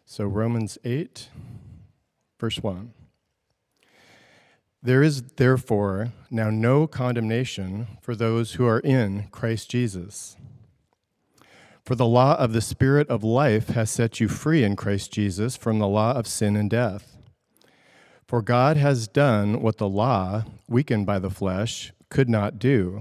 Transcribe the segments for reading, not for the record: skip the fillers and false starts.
So Romans 8, verse 1. There is therefore now no condemnation for those who are in Christ Jesus. For the law of the Spirit of life has set you free in Christ Jesus from the law of sin and death. For God has done what the law, weakened by the flesh, could not do.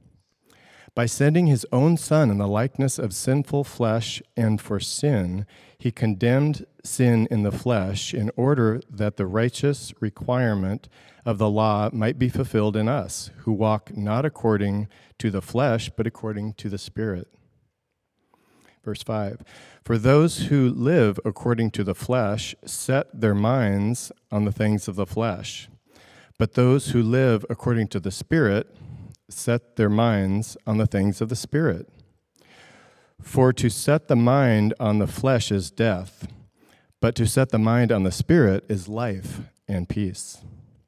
By sending his own Son in the likeness of sinful flesh and for sin, he condemned sin in the flesh in order that the righteous requirement of the law might be fulfilled in us, who walk not according to the flesh, but according to the Spirit. Verse 5, for those who live according to the flesh set their minds on the things of the flesh, but those who live according to the Spirit set their minds on the things of the Spirit. For to set the mind on the flesh is death, but to set the mind on the Spirit is life and peace.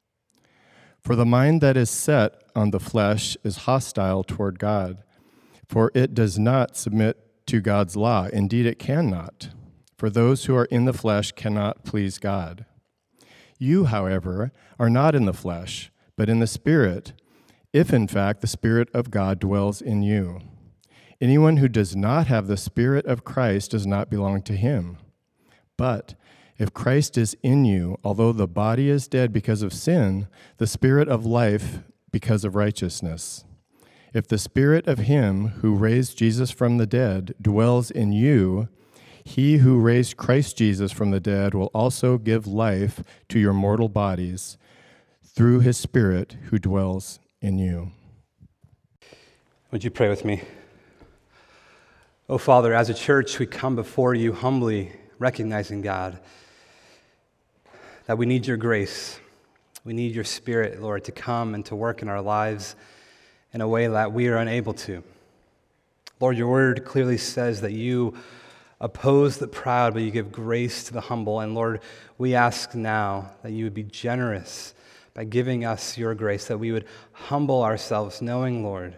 For the mind that is set on the flesh is hostile toward God, for it does not submit to God's law. Indeed, it cannot, for those who are in the flesh cannot please God. You, however, are not in the flesh, but in the Spirit, if in fact the Spirit of God dwells in you. Anyone who does not have the Spirit of Christ does not belong to him. But if Christ is in you, although the body is dead because of sin, the Spirit of life because of righteousness. If the Spirit of him who raised Jesus from the dead dwells in you, he who raised Christ Jesus from the dead will also give life to your mortal bodies through his Spirit who dwells in you. Would you pray with me? Oh, Father, as a church, we come before you humbly, recognizing, God, that we need your grace. We need your Spirit, Lord, to come and to work in our lives in a way that we are unable to. Lord, your word clearly says that you oppose the proud, but you give grace to the humble. And Lord, we ask now that you would be generous by giving us your grace, that we would humble ourselves, knowing, Lord,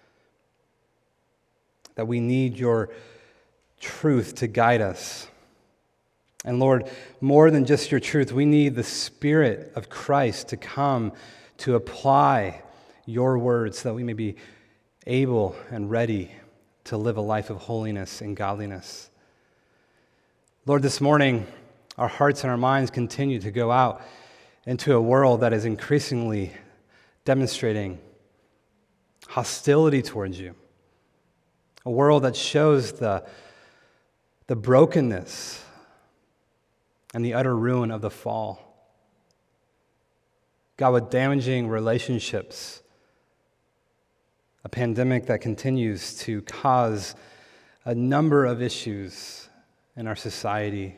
that we need your truth to guide us. And Lord, more than just your truth, we need the Spirit of Christ to come to apply your words so that we may be able and ready to live a life of holiness and godliness. Lord, this morning, our hearts and our minds continue to go out into a world that is increasingly demonstrating hostility towards you, a world that shows the brokenness and the utter ruin of the fall. God, with damaging relationships, a pandemic that continues to cause a number of issues in our society.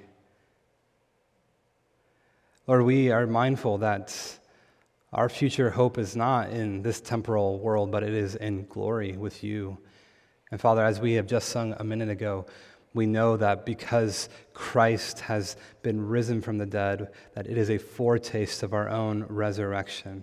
Lord, we are mindful that our future hope is not in this temporal world, but it is in glory with you. And Father, as we have just sung a minute ago, we know that because Christ has been risen from the dead, that it is a foretaste of our own resurrection.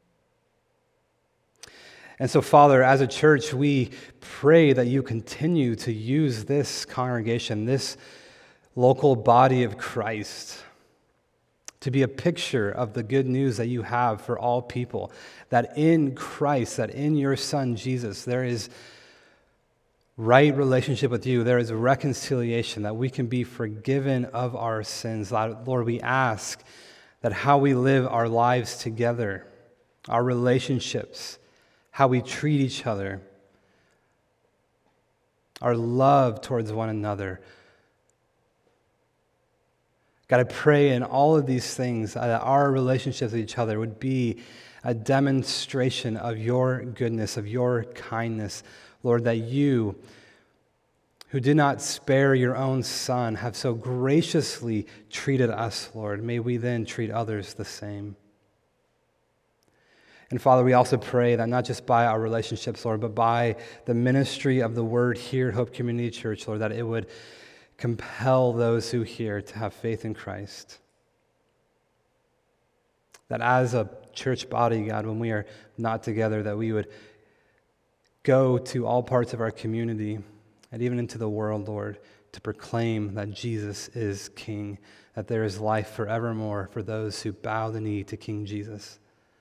And so, Father, as a church, we pray that you continue to use this congregation, this local body of Christ, to be a picture of the good news that you have for all people, that in Christ, that in your Son, Jesus, there is right relationship with you, there is reconciliation, that we can be forgiven of our sins. Lord, we ask that how we live our lives together, our relationships, how we treat each other, our love towards one another. God, I pray in all of these things that our relationships with each other would be a demonstration of your goodness, of your kindness. Lord, that you, who did not spare your own Son, have so graciously treated us, Lord. May we then treat others the same. And Father, we also pray that not just by our relationships, Lord, but by the ministry of the word here at Hope Community Church, Lord, that it would compel those who hear to have faith in Christ. That as a church body, God, when we are not together, that we would go to all parts of our community and even into the world, Lord, to proclaim that Jesus is King, that there is life forevermore for those who bow the knee to King Jesus.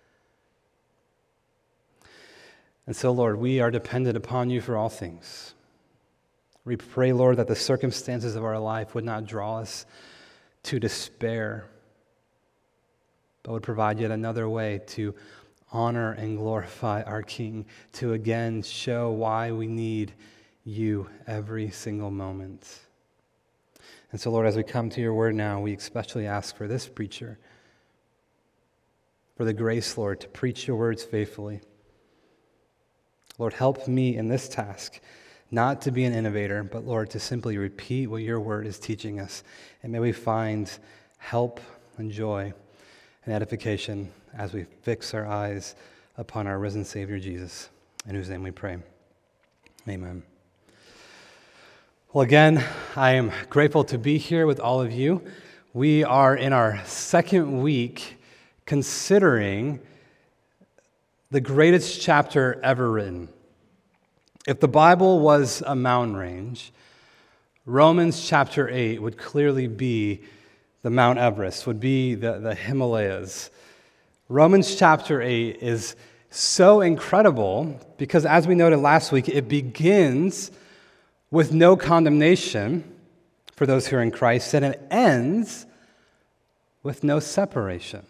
And so, Lord, we are dependent upon you for all things. We pray, Lord, that the circumstances of our life would not draw us to despair, but would provide yet another way to honor and glorify our King, to again show why we need you every single moment. And so, Lord, as we come to your word now, we especially ask for this preacher, for the grace, Lord, to preach your words faithfully. Lord, help me in this task, not to be an innovator, but, Lord, to simply repeat what your word is teaching us. And may we find help and joy and edification as we fix our eyes upon our risen Savior Jesus, in whose name we pray. Amen. Well, again, I am grateful to be here with all of you. We are in our second week considering the greatest chapter ever written. If the Bible was a mountain range, Romans chapter 8 would clearly be the Mount Everest, would be the Himalayas. Romans chapter 8 is so incredible because, as we noted last week, it begins with no condemnation for those who are in Christ, and it ends with no separation.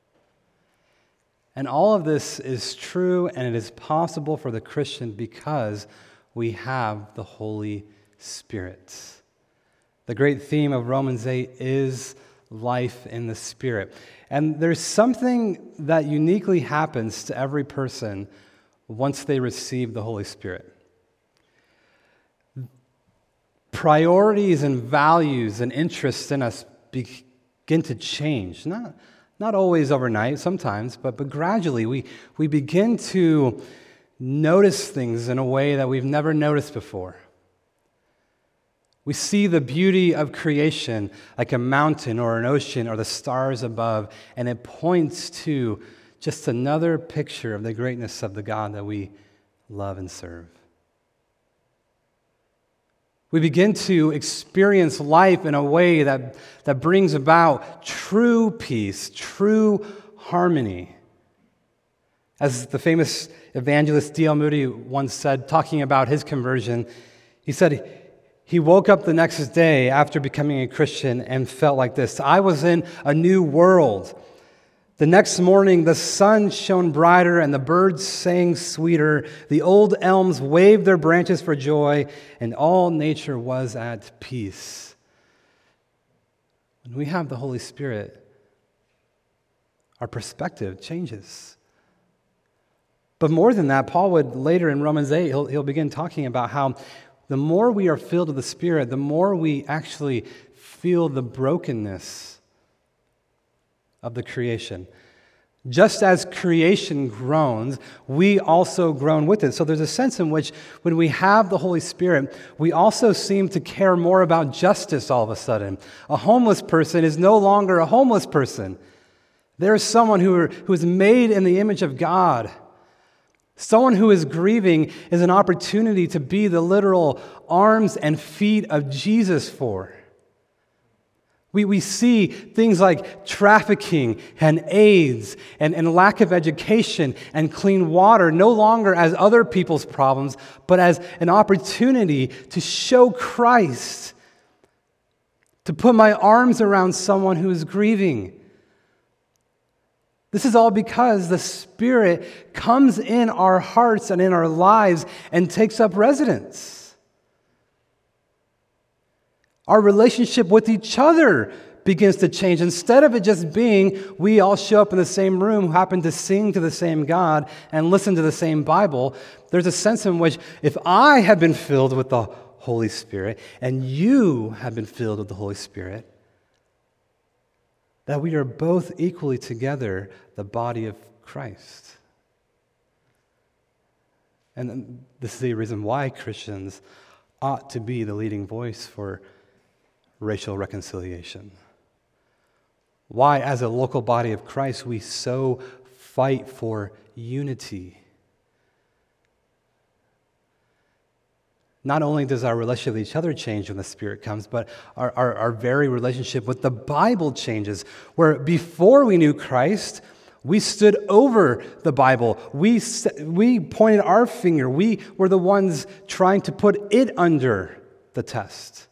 And all of this is true, and it is possible for the Christian because we have the Holy Spirit. The great theme of Romans 8 is life in the Spirit. And there's something that uniquely happens to every person once they receive the Holy Spirit. Priorities and values and interests in us begin to change. Not always overnight, sometimes, but gradually we begin to notice things in a way that we've never noticed before. We see the beauty of creation like a mountain or an ocean or the stars above, and it points to just another picture of the greatness of the God that we love and serve. We begin to experience life in a way that brings about true peace, true harmony. As the famous evangelist D.L. Moody once said, talking about his conversion, he said he woke up the next day after becoming a Christian and felt like this: I was in a new world. The next morning, the sun shone brighter and the birds sang sweeter. The old elms waved their branches for joy, and all nature was at peace. When we have the Holy Spirit, our perspective changes. But more than that, Paul would later in Romans 8, he'll begin talking about how the more we are filled with the Spirit, the more we actually feel the brokenness of the creation. Just as creation groans, we also groan with it. So there's a sense in which when we have the Holy Spirit, we also seem to care more about justice all of a sudden. A homeless person is no longer a homeless person. There's someone who is made in the image of God. Someone who is grieving is an opportunity to be the literal arms and feet of Jesus for. We see things like trafficking and AIDS and lack of education and clean water no longer as other people's problems, but as an opportunity to show Christ, to put my arms around someone who is grieving. This is all because the Spirit comes in our hearts and in our lives and takes up residence. Our relationship with each other begins to change. Instead of it just being we all show up in the same room, happen to sing to the same God and listen to the same Bible, there's a sense in which if I have been filled with the Holy Spirit and you have been filled with the Holy Spirit, that we are both equally together the body of Christ. And this is the reason why Christians ought to be the leading voice for racial reconciliation. Why, as a local body of Christ, we so fight for unity. not only does our relationship with each other change when the Spirit comes, but our very relationship with the Bible changes, where before we knew Christ, we stood over the Bible. We pointed our finger. We were the ones trying to put it under the test.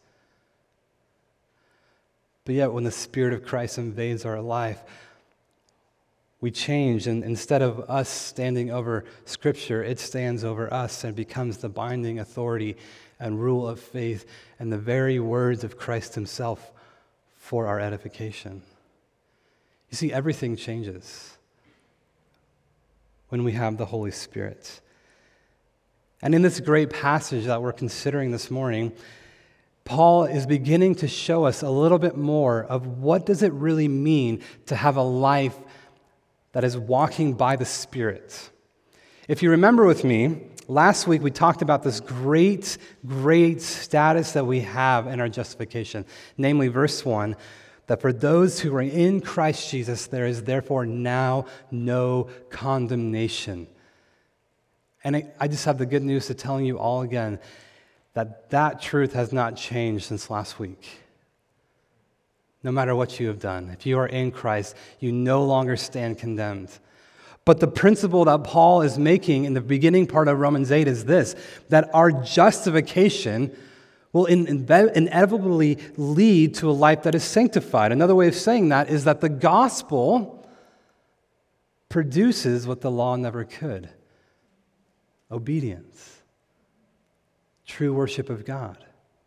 But yet, when the Spirit of Christ invades our life, we change, and instead of us standing over Scripture, it stands over us and becomes the binding authority and rule of faith and the very words of Christ himself for our edification. You see, everything changes when we have the Holy Spirit. And in this great passage that we're considering this morning, Paul is beginning to show us a little bit more of what does it really mean to have a life that is walking by the Spirit. If you remember with me, last week we talked about this great, great status that we have in our justification. Namely, verse 1, that for those who are in Christ Jesus, there is therefore now no condemnation. And I just have the good news to tell you all again that that truth has not changed since last week. No matter what you have done, if you are in Christ, you no longer stand condemned. But the principle that Paul is making in the beginning part of Romans 8 is this, that our justification will inevitably lead to a life that is sanctified. Another way of saying that is that the gospel produces what the law never could: obedience, true worship of God.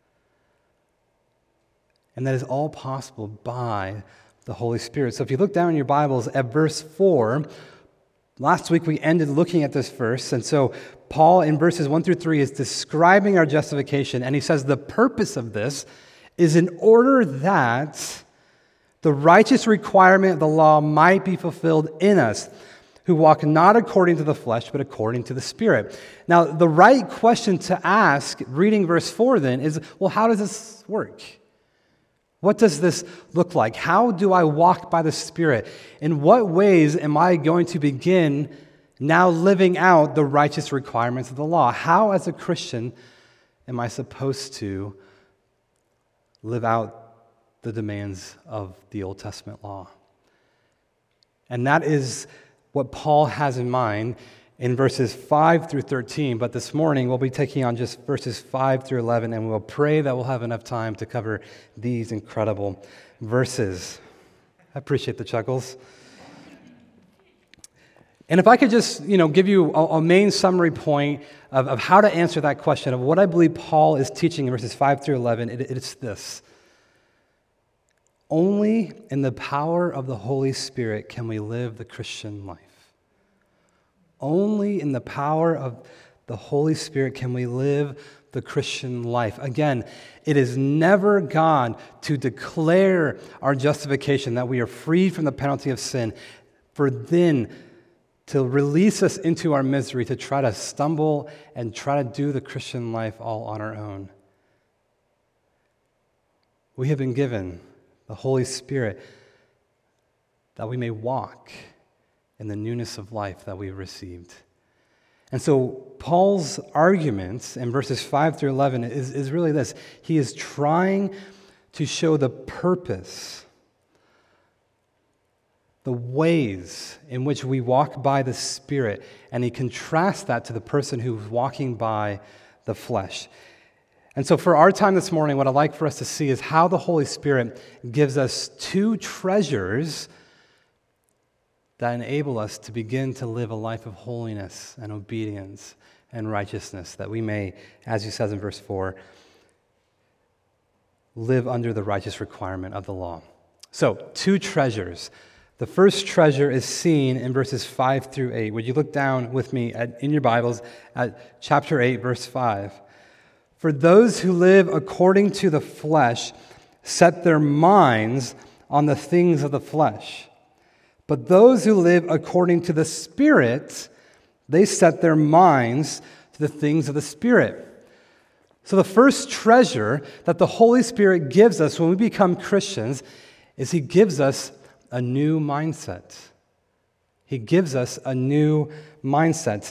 And that is all possible by the Holy Spirit. So if you look down in your Bibles at verse 4, last week we ended looking at this verse, and so Paul in verses 1 through 3 is describing our justification, and he says the purpose of this is in order that the righteous requirement of the law might be fulfilled in us, who walk not according to the flesh, but according to the Spirit. Now, the right question to ask, reading verse 4 then, is, well, how does this work? What does this look like? How do I walk by the Spirit? In what ways am I going to begin now living out the righteous requirements of the law? How, as a Christian, am I supposed to live out the demands of the Old Testament law? And that is what Paul has in mind in verses 5 through 13, but this morning we'll be taking on just verses 5 through 11, and we'll pray that we'll have enough time to cover these incredible verses. I appreciate the chuckles. And if I could just, give you a main summary point of how to answer that question of what I believe Paul is teaching in verses 5 through 11, it's this. Only in the power of the Holy Spirit can we live the Christian life. Only in the power of the Holy Spirit can we live the Christian life. Again, it is never God to declare our justification, that we are freed from the penalty of sin, for then to release us into our misery, to try to stumble and try to do the Christian life all on our own. We have been given the Holy Spirit that we may walk in the newness of life that we've received. And so Paul's arguments in verses 5 through 11 is really this. He is trying to show the purpose, the ways in which we walk by the Spirit, and he contrasts that to the person who's walking by the flesh. And so for our time this morning, what I'd like for us to see is how the Holy Spirit gives us two treasures that enable us to begin to live a life of holiness and obedience and righteousness, that we may, as he says in verse 4, live under the righteous requirement of the law. So, two treasures. The first treasure is seen in verses 5 through 8. Would you look down with me in your Bibles at chapter 8, verse 5? For those who live according to the flesh set their minds on the things of the flesh. But those who live according to the Spirit, they set their minds to the things of the Spirit. So the first treasure that the Holy Spirit gives us when we become Christians is he gives us a new mindset. He gives us a new mindset.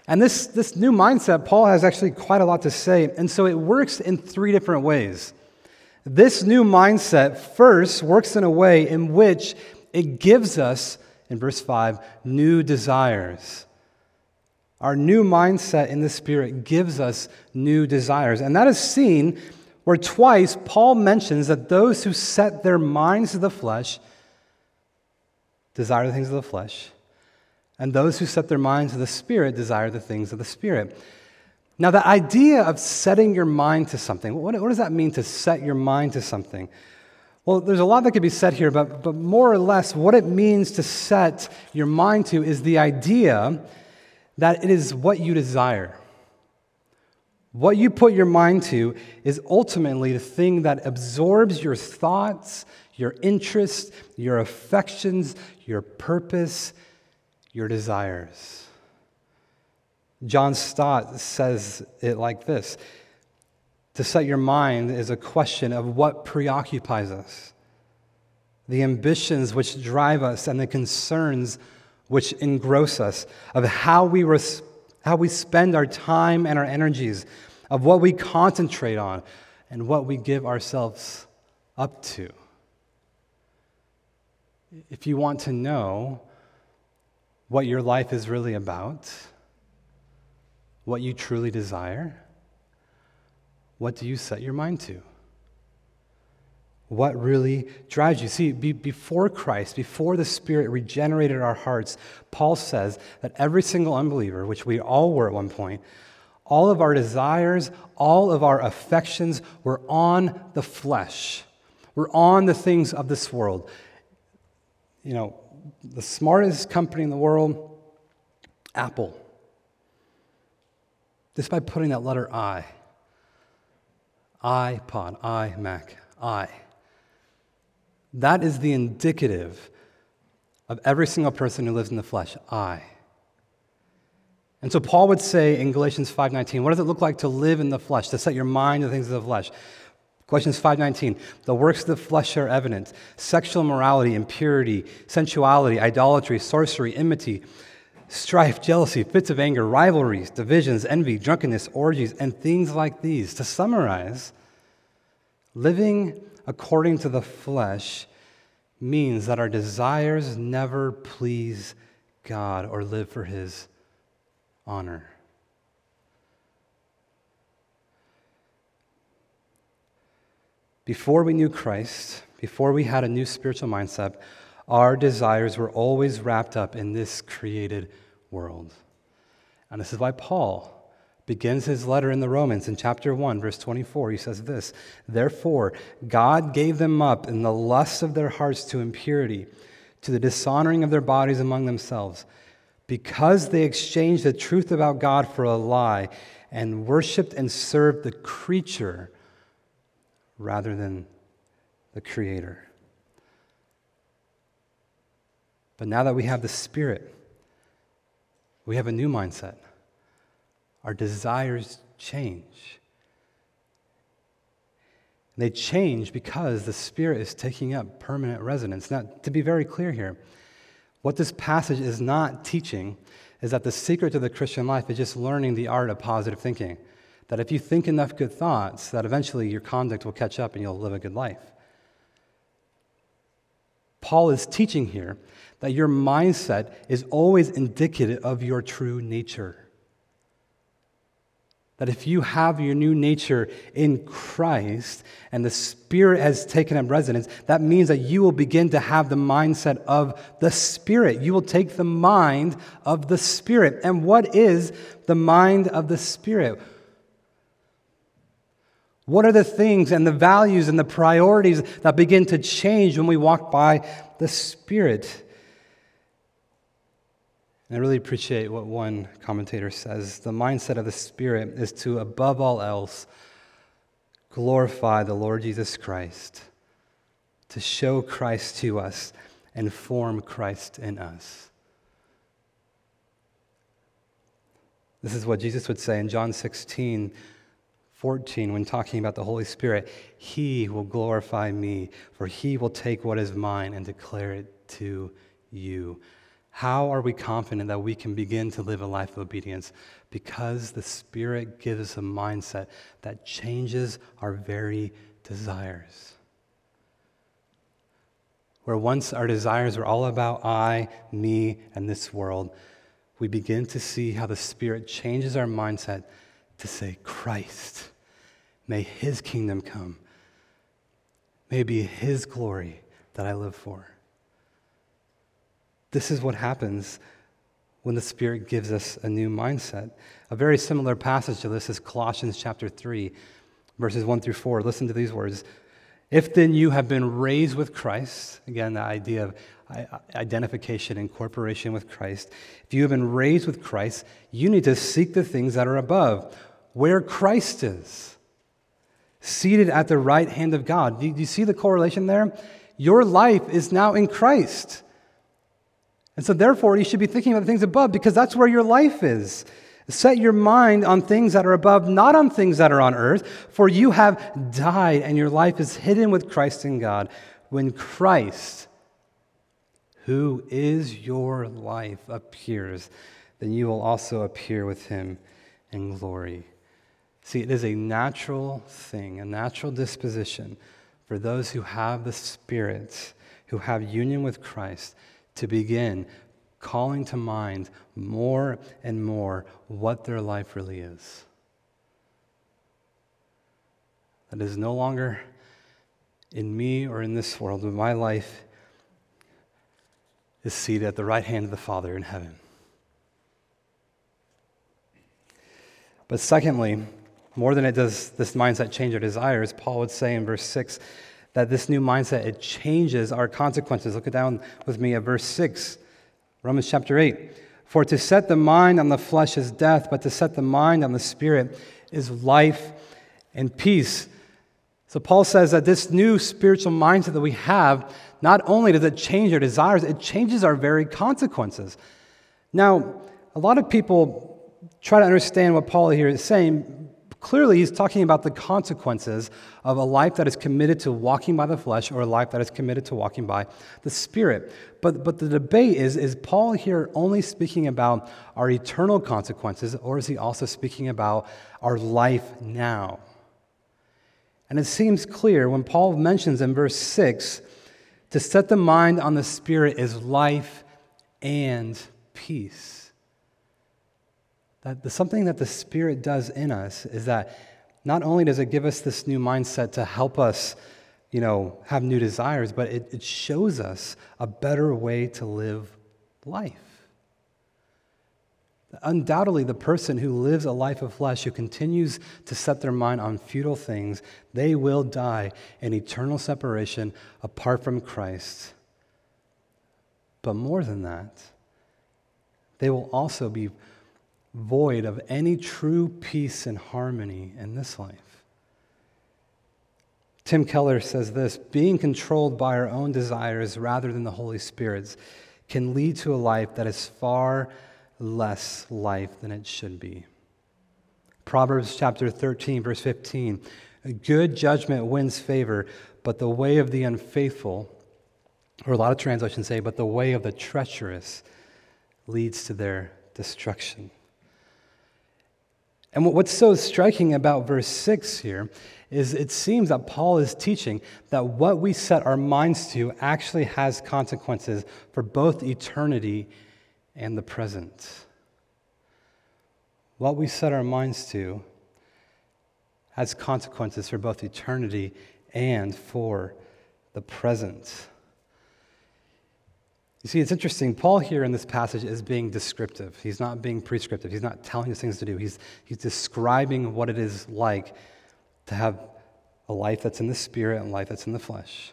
And this new mindset, Paul has actually quite a lot to say, and so it works in three different ways. This new mindset first works in a way in which it gives us, in verse 5, new desires. Our new mindset in the Spirit gives us new desires. And that is seen where twice Paul mentions that those who set their minds to the flesh desire the things of the flesh, and those who set their minds to the Spirit desire the things of the Spirit. Now, the idea of setting your mind to something, what does that mean to set your mind to something? Well, there's a lot that could be said here, but more or less, what it means to set your mind to is the idea that it is what you desire. What you put your mind to is ultimately the thing that absorbs your thoughts, your interests, your affections, your purpose, your desires. John Stott says it like this: to set your mind is a question of what preoccupies us, the ambitions which drive us, and the concerns which engross us, of how we spend our time and our energies, of what we concentrate on, and what we give ourselves up to. If you want to know what your life is really about, what you truly desire, what do you set your mind to? What really drives you? See, before Christ, before the Spirit regenerated our hearts, Paul says that every single unbeliever, which we all were at one point, all of our desires, all of our affections were on the flesh. We're on the things of this world. You know, the smartest company in the world, Apple. Just by putting that letter I. iPod, iMac, I. That is the indicative of every single person who lives in the flesh, I. And so Paul would say in Galatians 5:19, what does it look like to live in the flesh, to set your mind to the things of the flesh? Galatians 5:19, the works of the flesh are evident: sexual immorality, impurity, sensuality, idolatry, sorcery, enmity, strife, jealousy, fits of anger, rivalries, divisions, envy, drunkenness, orgies, and things like these. To summarize, living according to the flesh means that our desires never please God or live for His honor. Before we knew Christ, before we had a new spiritual mindset, our desires were always wrapped up in this created world. And this is why Paul begins his letter in the Romans in chapter 1, verse 24. He says this: "Therefore, God gave them up in the lust of their hearts to impurity, to the dishonoring of their bodies among themselves, because they exchanged the truth about God for a lie and worshiped and served the creature rather than the Creator." But now that we have the Spirit, we have a new mindset. Our desires change. And they change because the Spirit is taking up permanent residence. Now, to be very clear here, what this passage is not teaching is that the secret to the Christian life is just learning the art of positive thinking. That if you think enough good thoughts, that eventually your conduct will catch up and you'll live a good life. Paul is teaching here that your mindset is always indicative of your true nature. That if you have your new nature in Christ and the Spirit has taken up residence, that means that you will begin to have the mindset of the Spirit. You will take the mind of the Spirit. And what is the mind of the Spirit? What are the things and the values and the priorities that begin to change when we walk by the Spirit? And I really appreciate what one commentator says. The mindset of the Spirit is to, above all else, glorify the Lord Jesus Christ, to show Christ to us and form Christ in us. This is what Jesus would say in John 16:14 when talking about the Holy Spirit. He will glorify me, for he will take what is mine and declare it to you. How are we confident that we can begin to live a life of obedience? Because the Spirit gives us a mindset that changes our very desires. Where once our desires were all about I, me, and this world, we begin to see how the Spirit changes our mindset to say, Christ, may His kingdom come. May it be His glory that I live for. This is what happens when the Spirit gives us a new mindset. A very similar passage to this is Colossians chapter 3, verses 1 through 4. Listen to these words. If then you have been raised with Christ, again, the idea of identification, incorporation with Christ. If you have been raised with Christ, you need to seek the things that are above, where Christ is, seated at the right hand of God. Do you see the correlation there? Your life is now in Christ. And so therefore, you should be thinking about the things above because that's where your life is. Set your mind on things that are above, not on things that are on earth, for you have died and your life is hidden with Christ in God. When Christ, who is your life, appears, then you will also appear with Him in glory. See, it is a natural thing, a natural disposition for those who have the Spirit, who have union with Christ, to begin calling to mind more and more what their life really is. That is no longer in me or in this world, but my life is seated at the right hand of the Father in heaven. But secondly, more than it does this mindset change our desires, Paul would say in verse 6 that this new mindset, it changes our consequences. Look down with me at verse 6, Romans chapter 8. For to set the mind on the flesh is death, but to set the mind on the Spirit is life and peace. So Paul says that this new spiritual mindset that we have, not only does it change our desires, it changes our very consequences. Now, a lot of people try to understand what Paul here is saying. Clearly, he's talking about the consequences of a life that is committed to walking by the flesh or a life that is committed to walking by the Spirit. But the debate is Paul here only speaking about our eternal consequences, or is he also speaking about our life now? And it seems clear when Paul mentions in verse 6, to set the mind on the Spirit is life and peace. That something that the Spirit does in us is that not only does it give us this new mindset to help us, have new desires, but it shows us a better way to live life. Undoubtedly, the person who lives a life of flesh, who continues to set their mind on futile things, they will die in eternal separation apart from Christ. But more than that, they will also be void of any true peace and harmony in this life. Tim Keller says this, being controlled by our own desires rather than the Holy Spirit's can lead to a life that is far less life than it should be. Proverbs chapter 13, verse 15, a good judgment wins favor, but the way of the unfaithful, or a lot of translations say, but the way of the treacherous leads to their destruction. And what's so striking about verse 6 here is it seems that Paul is teaching that what we set our minds to actually has consequences for both eternity and the present. What we set our minds to has consequences for both eternity and for the present. You see, it's interesting. Paul here in this passage is being descriptive. He's not being prescriptive. He's not telling us things to do. He's describing what it is like to have a life that's in the Spirit and a life that's in the flesh.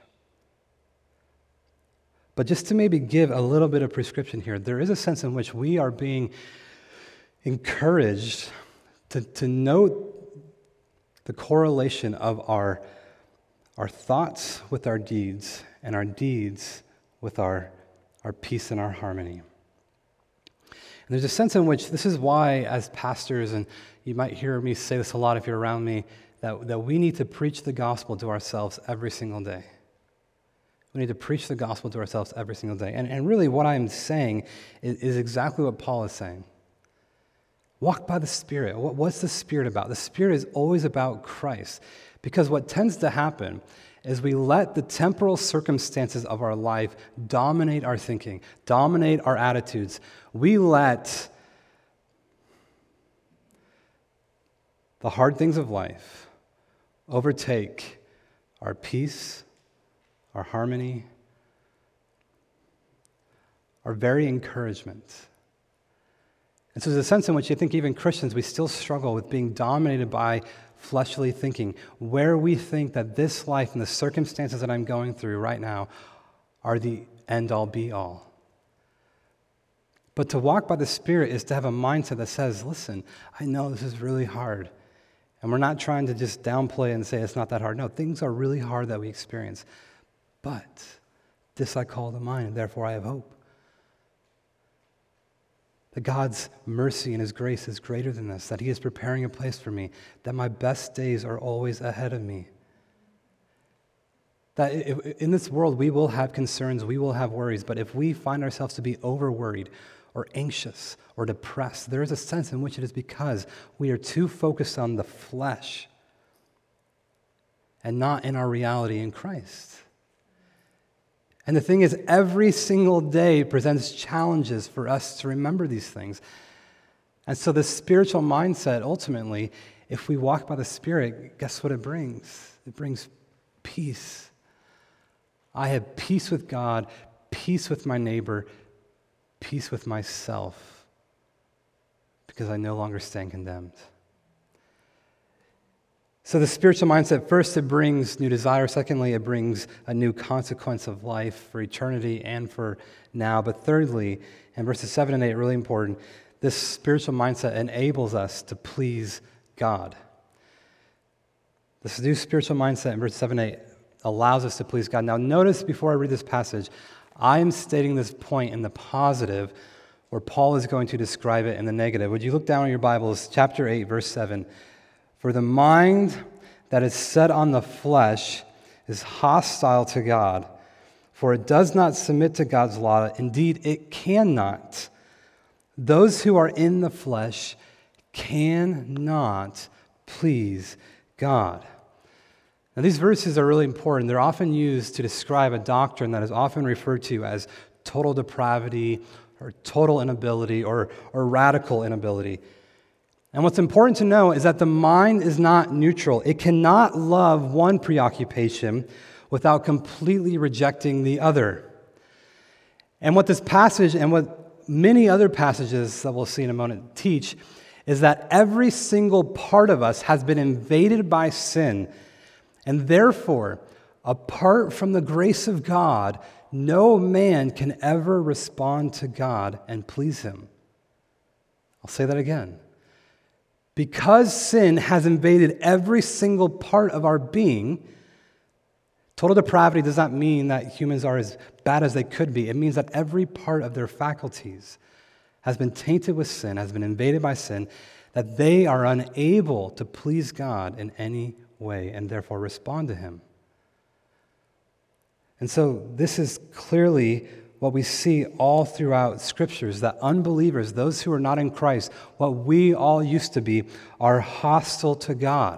But just to maybe give a little bit of prescription here, there is a sense in which we are being encouraged to note the correlation of our thoughts with our deeds and our deeds with our peace and our harmony. And there's a sense in which this is why, as pastors, and you might hear me say this a lot if you're around me, that we need to preach the gospel to ourselves every single day. We need to preach the gospel to ourselves every single day. And really what I'm saying is exactly what Paul is saying. Walk by the Spirit. What's the Spirit about? The Spirit is always about Christ. Because what tends to happen is we let the temporal circumstances of our life dominate our thinking, dominate our attitudes. We let the hard things of life overtake our peace, our harmony, our very encouragement. And so there's a sense in which I think even Christians, we still struggle with being dominated by fleshly thinking, where we think that this life and the circumstances that I'm going through right now are the end-all, be-all. But to walk by the Spirit is to have a mindset that says, listen, I know this is really hard. And we're not trying to just downplay and say it's not that hard. No, things are really hard that we experience. But this I call to mind, and therefore I have hope. That God's mercy and His grace is greater than this, that He is preparing a place for me, that my best days are always ahead of me. That in this world we will have concerns, we will have worries, but if we find ourselves to be over-worried or anxious or depressed, there is a sense in which it is because we are too focused on the flesh and not in our reality in Christ. And the thing is, every single day presents challenges for us to remember these things. And so this spiritual mindset, ultimately, if we walk by the Spirit, guess what it brings? It brings peace. I have peace with God, peace with my neighbor, peace with myself, because I no longer stand condemned. So the spiritual mindset, first, it brings new desire. Secondly, it brings a new consequence of life for eternity and for now. But thirdly, in verses 7 and 8, really important, this spiritual mindset enables us to please God. This new spiritual mindset in verses 7 and 8 allows us to please God. Now notice before I read this passage, I am stating this point in the positive where Paul is going to describe it in the negative. Would you look down in your Bibles, chapter 8, verse 7. For the mind that is set on the flesh is hostile to God, for it does not submit to God's law. Indeed, it cannot. Those who are in the flesh cannot please God. Now, these verses are really important. They're often used to describe a doctrine that is often referred to as total depravity or total inability or radical inability. And what's important to know is that the mind is not neutral. It cannot love one preoccupation without completely rejecting the other. And what this passage and what many other passages that we'll see in a moment teach is that every single part of us has been invaded by sin. And therefore, apart from the grace of God, no man can ever respond to God and please Him. I'll say that again. Because sin has invaded every single part of our being, total depravity does not mean that humans are as bad as they could be. It means that every part of their faculties has been tainted with sin, has been invaded by sin, that they are unable to please God in any way and therefore respond to Him. And so this is clearly what we see all throughout Scriptures, that unbelievers, those who are not in Christ, what we all used to be, are hostile to God.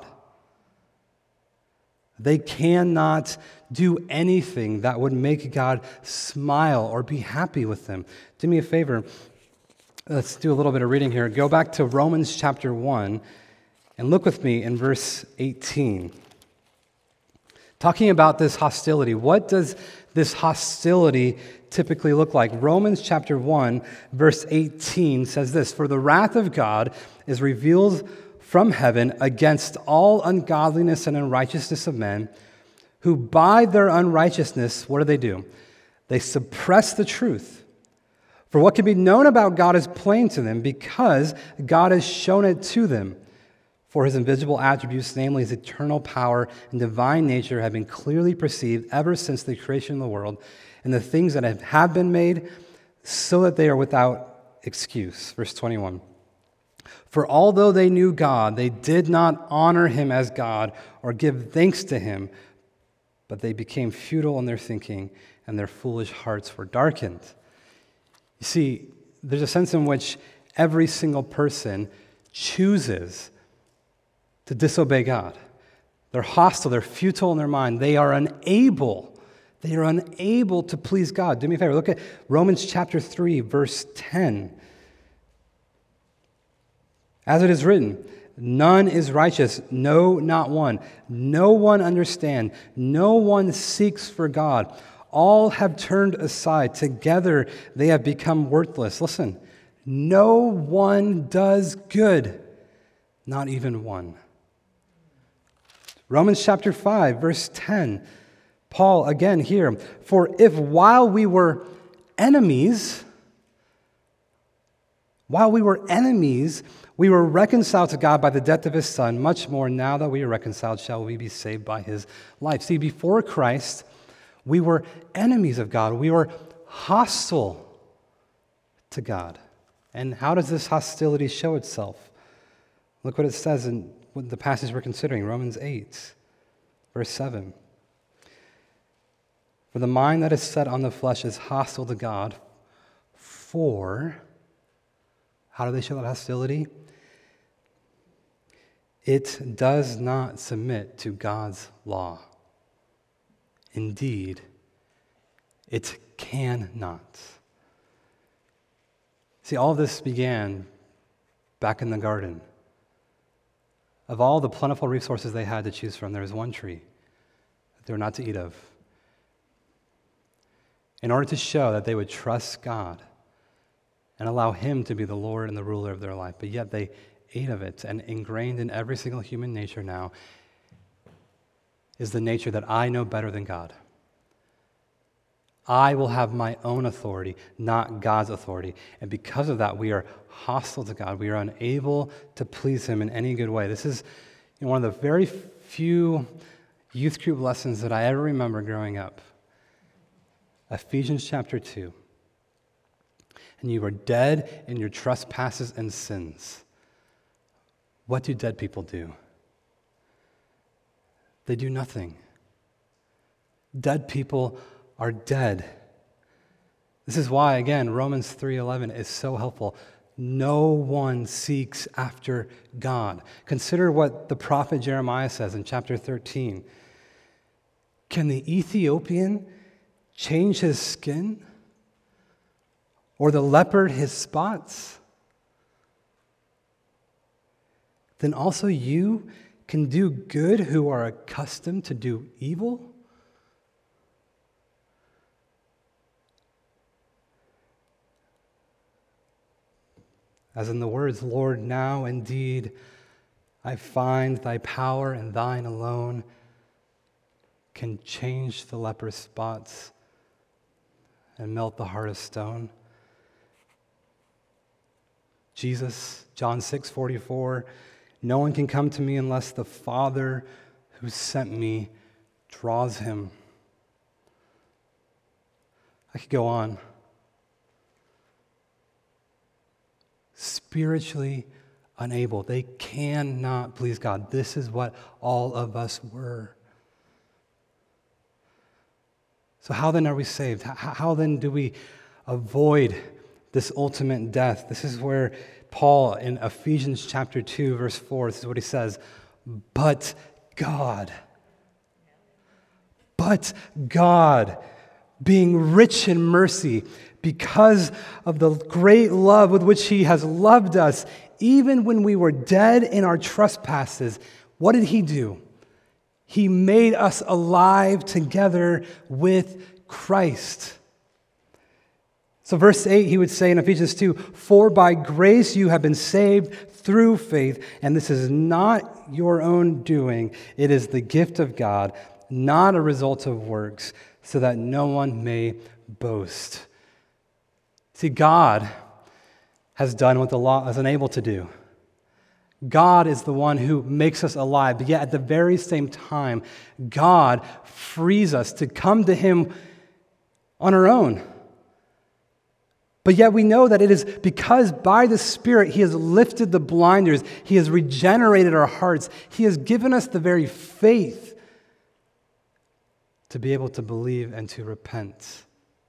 They cannot do anything that would make God smile or be happy with them. Do me a favor. Let's do a little bit of reading here. Go back to Romans chapter 1 and look with me in verse 18. Talking about this hostility, what does this hostility typically look like? Romans chapter 1, verse 18 says this, "For the wrath of God is revealed from heaven against all ungodliness and unrighteousness of men, who by their unrighteousness," what do? They suppress the truth. "For what can be known about God is plain to them, because God has shown it to them. For His invisible attributes, namely His eternal power and divine nature, have been clearly perceived ever since the creation of the world, and the things that have been made, so that they are without excuse." Verse 21. "For although they knew God, they did not honor Him as God or give thanks to Him, but they became futile in their thinking, and their foolish hearts were darkened. You see, there's a sense in which every single person chooses to disobey God. They're hostile, they're futile in their mind. They are unable to please God. Do me a favor, look at Romans chapter 3, verse 10. As it is written, none is righteous, no, not one. No one understands, no one seeks for God. All have turned aside. Together they have become worthless. Listen, no one does good, not even one. Romans chapter 5, verse 10. Paul, again here, for if while we were enemies, we were reconciled to God by the death of his Son, much more now that we are reconciled shall we be saved by his life. See, before Christ, we were enemies of God. We were hostile to God. And how does this hostility show itself? Look what it says in the passage we're considering, Romans 8, verse 7. For the mind that is set on the flesh is hostile to God, for, how do they show that hostility? It does not submit to God's law. Indeed, it cannot. See, all this began back in the garden. Of all the plentiful resources they had to choose from, there was one tree that they were not to eat of. In order to show that they would trust God and allow him to be the Lord and the ruler of their life. But yet they ate of it, and ingrained in every single human nature now is the nature that I know better than God. I will have my own authority, not God's authority. And because of that, we are hostile to God. We are unable to please him in any good way. This is one of the very few youth group lessons that I ever remember growing up. Ephesians chapter 2. And you were dead in your trespasses and sins. What do dead people do? They do nothing. Dead people are dead. This is why, again, Romans 3:11 is so helpful. No one seeks after God. Consider what the prophet Jeremiah says in chapter 13. Can the Ethiopian change his skin? Or the leopard his spots? Then also you can do good who are accustomed to do evil? As in the words, Lord, now indeed I find thy power and thine alone can change the leper's spots and melt the heart of stone. Jesus, John 6:44, no one can come to me unless the Father who sent me draws him. I could go on. Spiritually unable. They cannot please God. This is what all of us were. So how then are we saved? How then do we avoid this ultimate death? This is where Paul in Ephesians chapter 2, verse 4, this is what he says, but God, being rich in mercy, because of the great love with which he has loved us, even when we were dead in our trespasses, what did he do? He made us alive together with Christ. So verse 8, he would say in Ephesians 2, for by grace you have been saved through faith, and this is not your own doing. It is the gift of God, not a result of works, so that no one may boast. See, God has done what the law is unable to do. God is the one who makes us alive, but yet at the very same time, God frees us to come to him on our own. But yet we know that it is because by the Spirit he has lifted the blinders, he has regenerated our hearts, he has given us the very faith to be able to believe and to repent.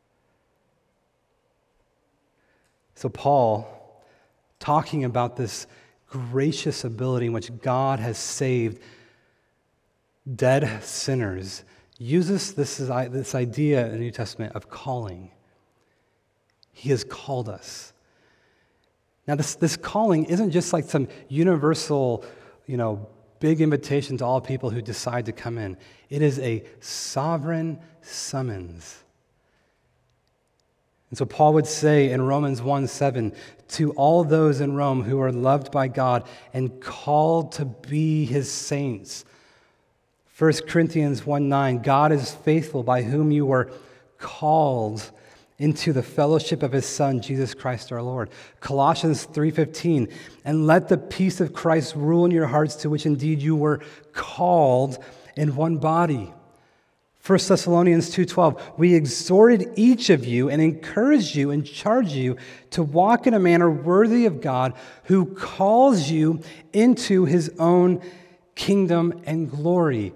So Paul, talking about this gracious ability in which God has saved dead sinners, uses this idea in the New Testament of calling. He has called us. Now, this calling isn't just like some universal, big invitation to all people who decide to come in. It is a sovereign summons. And so Paul would say in Romans 1:7, to all those in Rome who are loved by God and called to be his saints. 1 Corinthians 1:9, God is faithful, by whom you were called into the fellowship of his Son, Jesus Christ our Lord. Colossians 3:15, and let the peace of Christ rule in your hearts, to which indeed you were called in one body. 1 Thessalonians 2:12, we exhorted each of you and encouraged you and charged you to walk in a manner worthy of God, who calls you into his own kingdom and glory.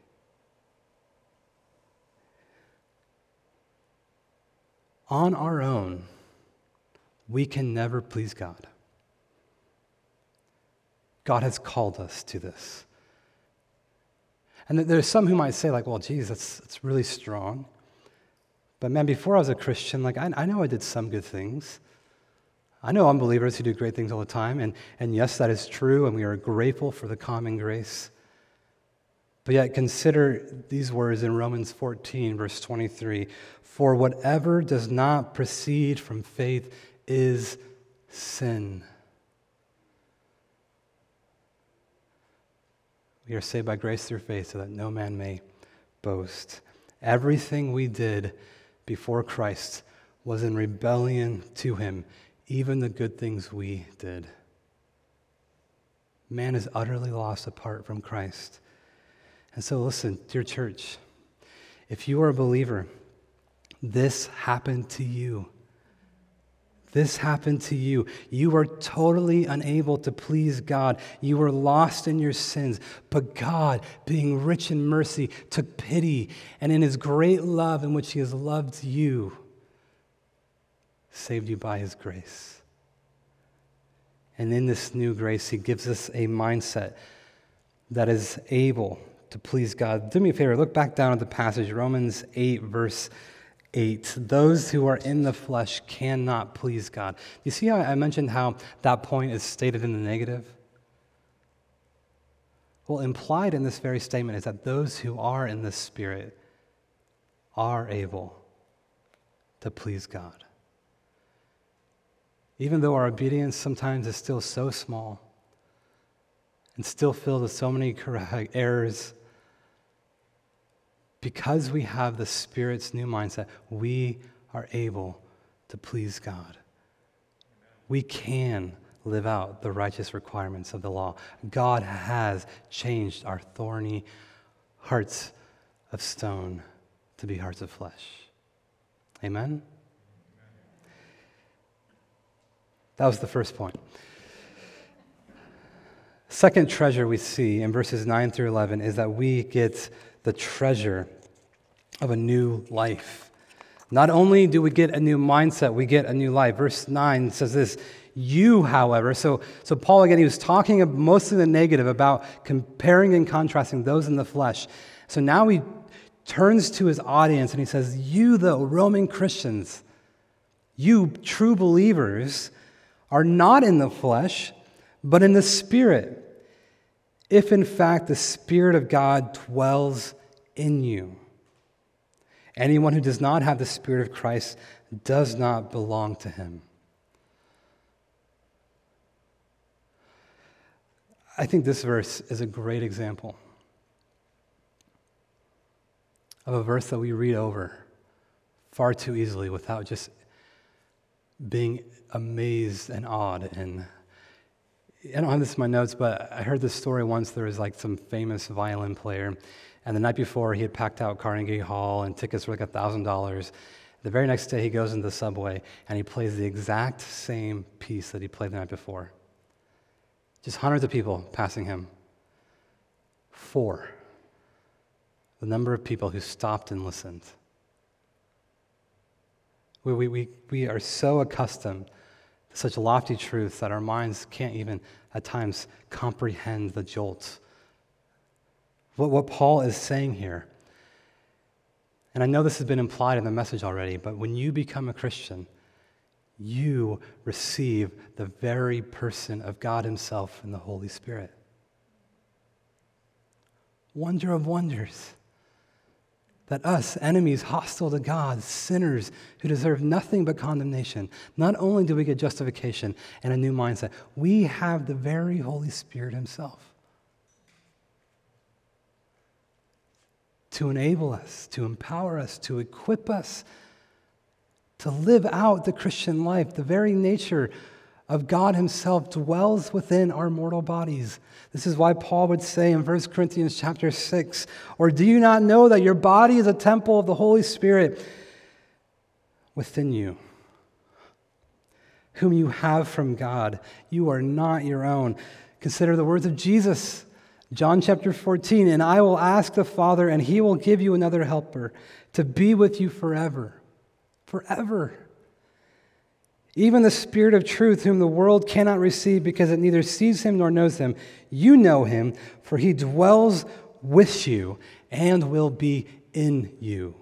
On our own, we can never please God. God has called us to this. And there's some who might say, well, geez, that's really strong. But man, before I was a Christian, I know I did some good things. I know unbelievers who do great things all the time, and yes, that is true, and we are grateful for the common grace. But yet consider these words in Romans 14, verse 23, for whatever does not proceed from faith is sin. We are saved by grace through faith so that no man may boast. Everything we did before Christ was in rebellion to him, even the good things we did. Man is utterly lost apart from Christ. And so listen, dear church, if you are a believer, this happened to you. This happened to you. You were totally unable to please God. You were lost in your sins. But God, being rich in mercy, took pity, and in his great love in which he has loved you, saved you by his grace. And in this new grace, he gives us a mindset that is able to please God. Do me a favor, look back down at the passage, Romans 8, verse 8. Those who are in the flesh cannot please God. You see how I mentioned how that point is stated in the negative? Well, implied in this very statement is that those who are in the Spirit are able to please God. Even though our obedience sometimes is still so small and still filled with so many errors, because we have the Spirit's new mindset, we are able to please God. We can live out the righteous requirements of the law. God has changed our thorny hearts of stone to be hearts of flesh. Amen? That was the first point. Second treasure we see in verses 9 through 11 is that we get the treasure of a new life. Not only do we get a new mindset, we get a new life. Verse 9 says this, you, however, so Paul, again, he was talking mostly the negative about comparing and contrasting those in the flesh. So now he turns to his audience and he says, you, though, Roman Christians, you true believers are not in the flesh, but in the Spirit, if in fact the Spirit of God dwells in you. Anyone who does not have the Spirit of Christ does not belong to him. I think this verse is a great example of a verse that we read over far too easily without just being amazed and awed. And I don't have this in my notes, but I heard this story once. There was some famous violin player, and the night before he had packed out Carnegie Hall and tickets were $1,000. The very next day he goes into the subway and he plays the exact same piece that he played the night before. Just hundreds of people passing him. 4. the number of people who stopped and listened. We are so accustomed to such lofty truths that our minds can't even, at times, comprehend the jolt. What Paul is saying here, and I know this has been implied in the message already, but when you become a Christian, you receive the very person of God himself and the Holy Spirit. Wonder of wonders. That us, enemies hostile to God, sinners who deserve nothing but condemnation, not only do we get justification and a new mindset, we have the very Holy Spirit himself to enable us, to empower us, to equip us to live out the Christian life. The very nature of God himself dwells within our mortal bodies. This is why Paul would say in 1 Corinthians chapter 6, or do you not know that your body is a temple of the Holy Spirit within you, whom you have from God? You are not your own. Consider the words of Jesus, John chapter 14, and I will ask the Father, and he will give you another helper to be with you forever. Forever. Even the Spirit of truth, whom the world cannot receive because it neither sees him nor knows him. You know him, for he dwells with you and will be in you.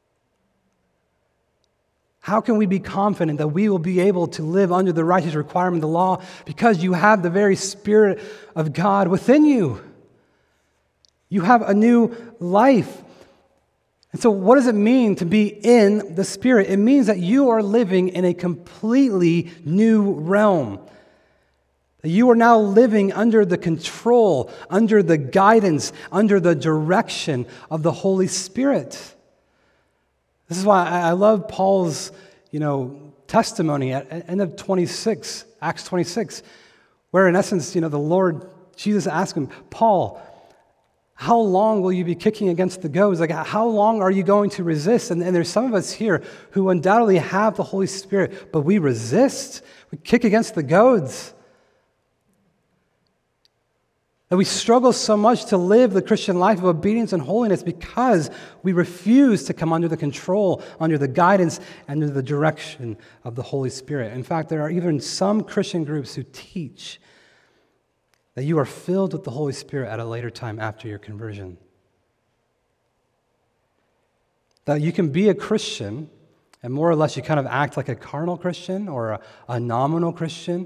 How can we be confident that we will be able to live under the righteous requirement of the law? Because you have the very Spirit of God within you. You have a new life. And so what does it mean to be in the Spirit? It means that you are living in a completely new realm. You are now living under the control, under the guidance, under the direction of the Holy Spirit. This is why I love Paul's, testimony at end of 26, Acts 26, where in essence, the Lord Jesus asked him, Paul, how long will you be kicking against the goads? Like, how long are you going to resist? And there's some of us here who undoubtedly have the Holy Spirit, but we resist. We kick against the goads. And we struggle so much to live the Christian life of obedience and holiness because we refuse to come under the control, under the guidance, and under the direction of the Holy Spirit. In fact, there are even some Christian groups who teach that you are filled with the Holy Spirit at a later time after your conversion. That you can be a Christian, and more or less you kind of act like a carnal Christian or a nominal Christian.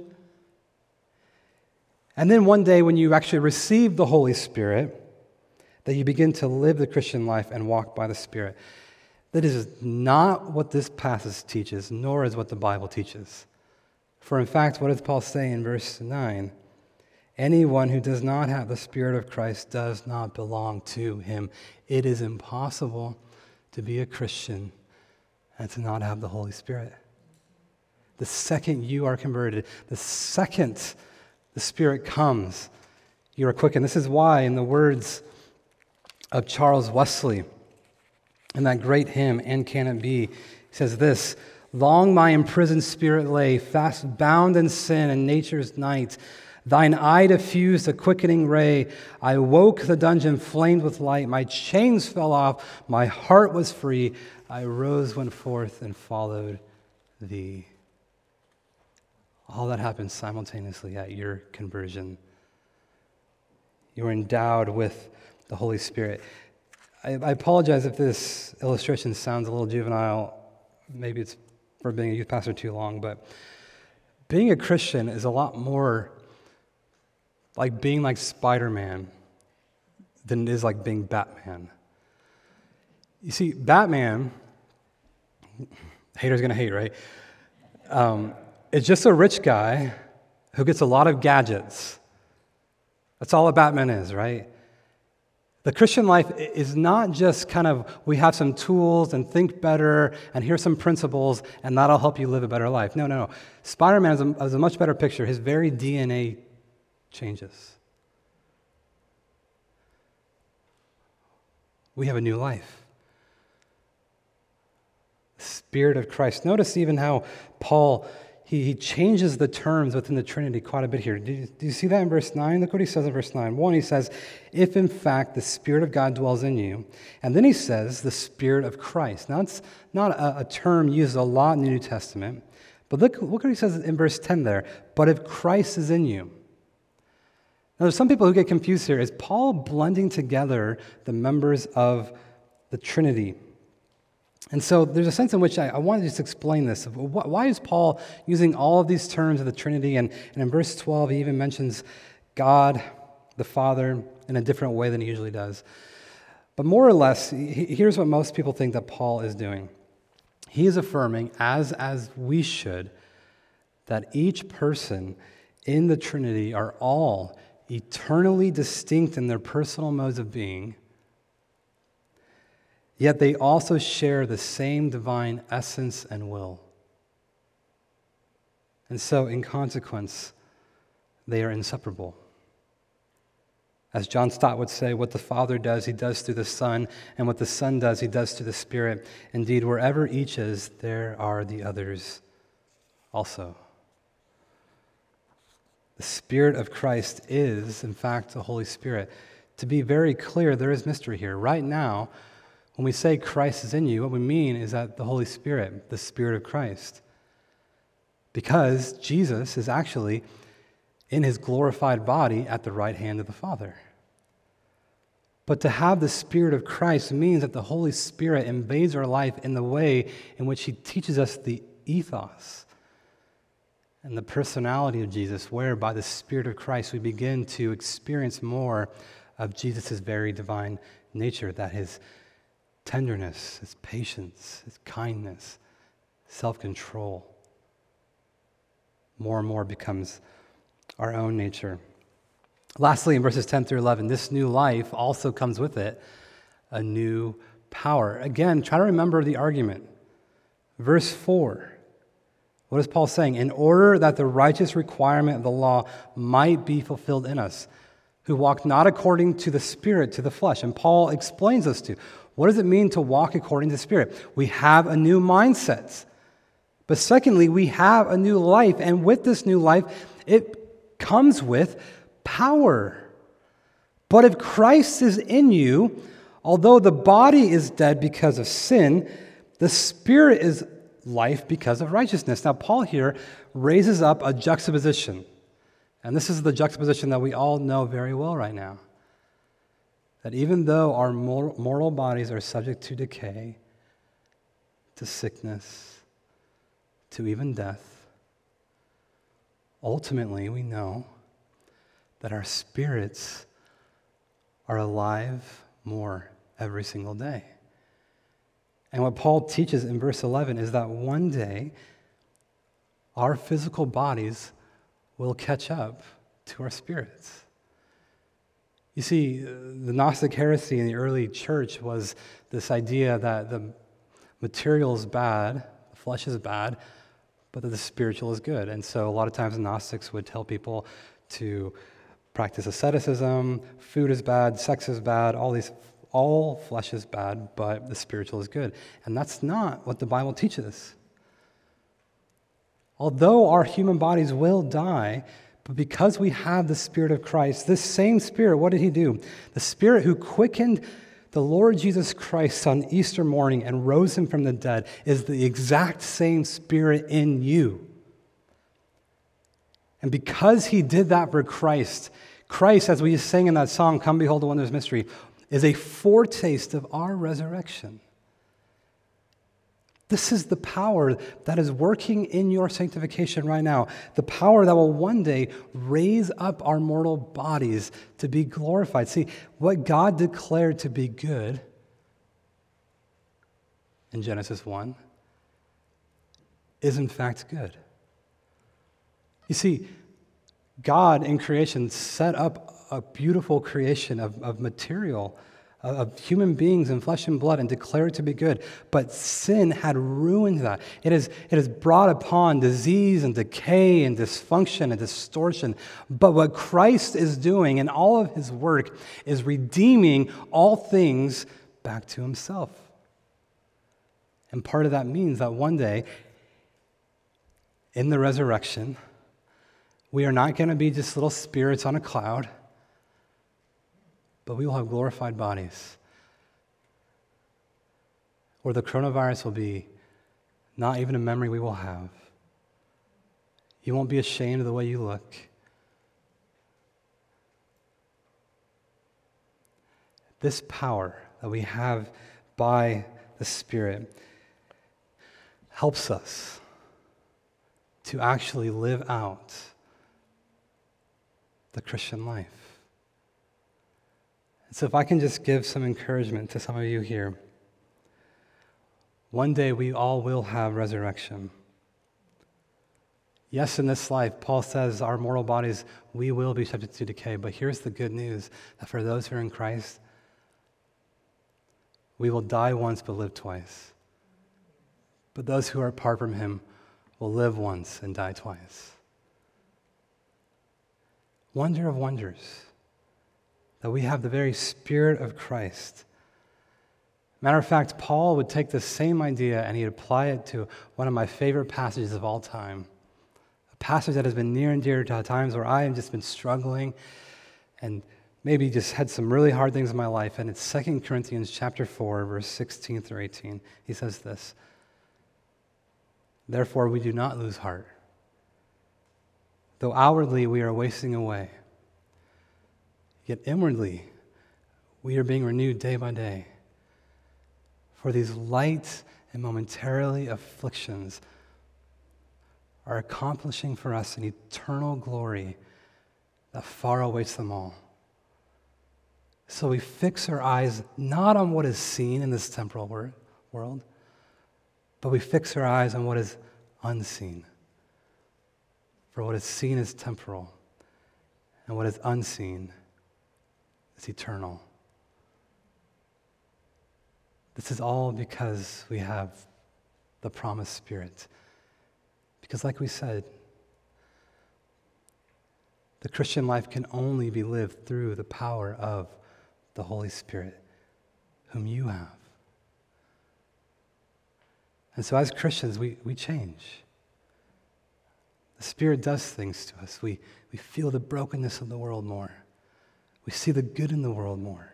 And then one day when you actually receive the Holy Spirit, that you begin to live the Christian life and walk by the Spirit. That is not what this passage teaches, nor is what the Bible teaches. For in fact, what does Paul say in verse 9? Anyone who does not have the Spirit of Christ does not belong to him. It is impossible to be a Christian and to not have the Holy Spirit. The second you are converted, the second the Spirit comes, you are quickened. This is why, in the words of Charles Wesley, in that great hymn, And Can It Be, he says this, long my imprisoned spirit lay, fast bound in sin and nature's night. Thine eye diffused a quickening ray. I woke, the dungeon flamed with light. My chains fell off. My heart was free. I rose, went forth, and followed thee. All that happened simultaneously at your conversion. You were endowed with the Holy Spirit. I apologize if this illustration sounds a little juvenile. Maybe it's for being a youth pastor too long, but being a Christian is a lot more like being like Spider-Man than it is like being Batman. You see, Batman, haters gonna hate, right? It's just a rich guy who gets a lot of gadgets. That's all a Batman is, right? The Christian life is not just kind of, we have some tools and think better, and here's some principles, and that'll help you live a better life. No. Spider-Man is a much better picture. His very DNA changes. We have a new life. The Spirit of Christ. Notice even how Paul, he changes the terms within the Trinity quite a bit here. Do you see that in verse 9? Look what he says in verse 9. 1, he says, if in fact the Spirit of God dwells in you. And then he says, the Spirit of Christ. Now, it's not a term used a lot in the New Testament, but look what he says in verse 10 there. But if Christ is in you. Now, there's some people who get confused here. Is Paul blending together the members of the Trinity? And so there's a sense in which I want to just explain this. Why is Paul using all of these terms of the Trinity? And in verse 12, he even mentions God, the Father, in a different way than he usually does. But more or less, here's what most people think that Paul is doing. He is affirming, as we should, that each person in the Trinity are all eternally distinct in their personal modes of being, yet they also share the same divine essence and will. And so, in consequence, they are inseparable. As John Stott would say, what the Father does, he does through the Son, and what the Son does, he does through the Spirit. Indeed, wherever each is, there are the others also. The Spirit of Christ is, in fact, the Holy Spirit. To be very clear, there is mystery here. Right now, when we say Christ is in you, what we mean is that the Holy Spirit, the Spirit of Christ, because Jesus is actually in his glorified body at the right hand of the Father. But to have the Spirit of Christ means that the Holy Spirit invades our life in the way in which he teaches us the ethos and the personality of Jesus, where by the Spirit of Christ we begin to experience more of Jesus' very divine nature, that his tenderness, his patience, his kindness, self-control, more and more becomes our own nature. Lastly, in verses 10 through 11, this new life also comes with it a new power. Again, try to remember the argument. Verse 4, what is Paul saying? In order that the righteous requirement of the law might be fulfilled in us, who walk not according to the Spirit, to the flesh. And Paul explains this to. What does it mean to walk according to the Spirit? We have a new mindset. But secondly, we have a new life. And with this new life, it comes with power. But if Christ is in you, although the body is dead because of sin, the Spirit is life because of righteousness. Now, Paul here raises up a juxtaposition. And this is the juxtaposition that we all know very well right now. That even though our mortal bodies are subject to decay, to sickness, to even death, ultimately we know that our spirits are alive more every single day. And what Paul teaches in verse 11 is that one day our physical bodies will catch up to our spirits. You see, the Gnostic heresy in the early church was this idea that the material is bad, the flesh is bad, but that the spiritual is good. And so a lot of times the Gnostics would tell people to practice asceticism, food is bad, sex is bad, all flesh is bad, but the spiritual is good. And that's not what the Bible teaches. Although our human bodies will die, but because we have the Spirit of Christ, this same Spirit, what did he do? The Spirit who quickened the Lord Jesus Christ on Easter morning and rose him from the dead is the exact same Spirit in you. And because he did that for Christ, as we sang in that song, Come Behold the Wondrous Mystery, is a foretaste of our resurrection. This is the power that is working in your sanctification right now. The power that will one day raise up our mortal bodies to be glorified. See, what God declared to be good in Genesis 1 is in fact good. You see, God in creation set up a beautiful creation of material, of human beings in flesh and blood, and declared to be good. But sin had ruined that. It has brought upon disease and decay and dysfunction and distortion. But what Christ is doing in all of his work is redeeming all things back to himself. And part of that means that one day, in the resurrection, we are not going to be just little spirits on a cloud, but we will have glorified bodies. Or the coronavirus will be not even a memory we will have. You won't be ashamed of the way you look. This power that we have by the Spirit helps us to actually live out the Christian life. And so if I can just give some encouragement to some of you here, one day we all will have resurrection. Yes, in this life, Paul says our mortal bodies, we will be subject to decay, but here's the good news, that for those who are in Christ, we will die once but live twice. But those who are apart from him will live once and die twice. Wonder of wonders, that we have the very Spirit of Christ. Matter of fact, Paul would take the same idea and he'd apply it to one of my favorite passages of all time, a passage that has been near and dear to times where I have just been struggling and maybe just had some really hard things in my life, and it's 2 Corinthians chapter 4, verse 16 through 18. He says this, "Therefore we do not lose heart. Though outwardly we are wasting away, yet inwardly we are being renewed day by day. For these light and momentarily afflictions are accomplishing for us an eternal glory that far awaits them all. So we fix our eyes not on what is seen in this temporal world, but we fix our eyes on what is unseen. For what is seen is temporal, and what is unseen is eternal." This is all because we have the promised Spirit. Because like we said, the Christian life can only be lived through the power of the Holy Spirit, whom you have. And so as Christians, we change. The Spirit does things to us. We feel the brokenness of the world more. We see the good in the world more.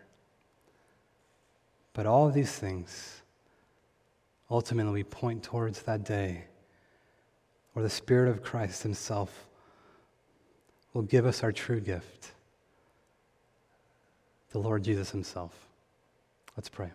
But all of these things ultimately point towards that day where the Spirit of Christ himself will give us our true gift, the Lord Jesus himself. Let's pray.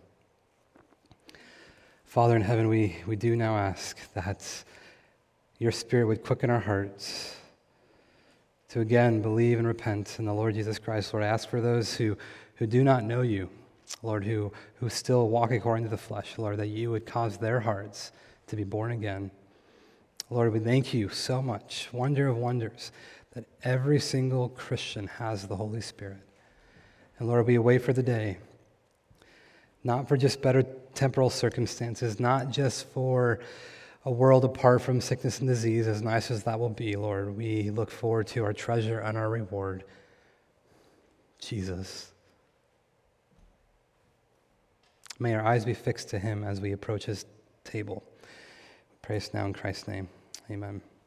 Father in heaven, we do now ask that your Spirit would quicken our hearts to again believe and repent in the Lord Jesus Christ. Lord, I ask for those who do not know you, Lord, who still walk according to the flesh, Lord, that you would cause their hearts to be born again. Lord, we thank you so much, wonder of wonders, that every single Christian has the Holy Spirit. And Lord, we wait for the day, not for just better temporal circumstances, not just for a world apart from sickness and disease, as nice as that will be, Lord. We look forward to our treasure and our reward, Jesus. May our eyes be fixed to him as we approach his table. We pray this now in Christ's name. Amen.